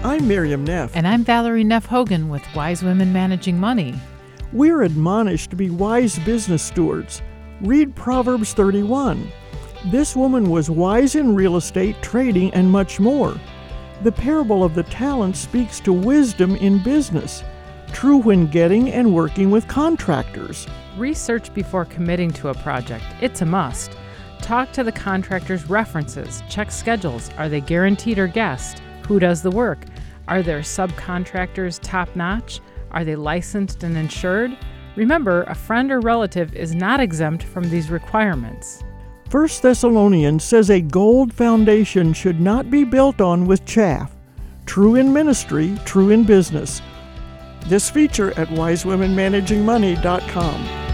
I'm Miriam Neff. And I'm Valerie Neff Hogan with Wise Women Managing Money. We're admonished to be wise business stewards. Read Proverbs 31. This woman was wise in real estate, trading, and much more. The parable of the talents speaks to wisdom in business, true when getting and working with contractors. Research before committing to a project. It's a must. Talk to the contractor's references. Check schedules. Are they guaranteed or guessed? Who does the work? Are their subcontractors top-notch? Are they licensed and insured? Remember, a friend or relative is not exempt from these requirements. 1 Thessalonians says a gold foundation should not be built on with chaff. True in ministry, true in business. This feature at wisewomenmanagingmoney.com.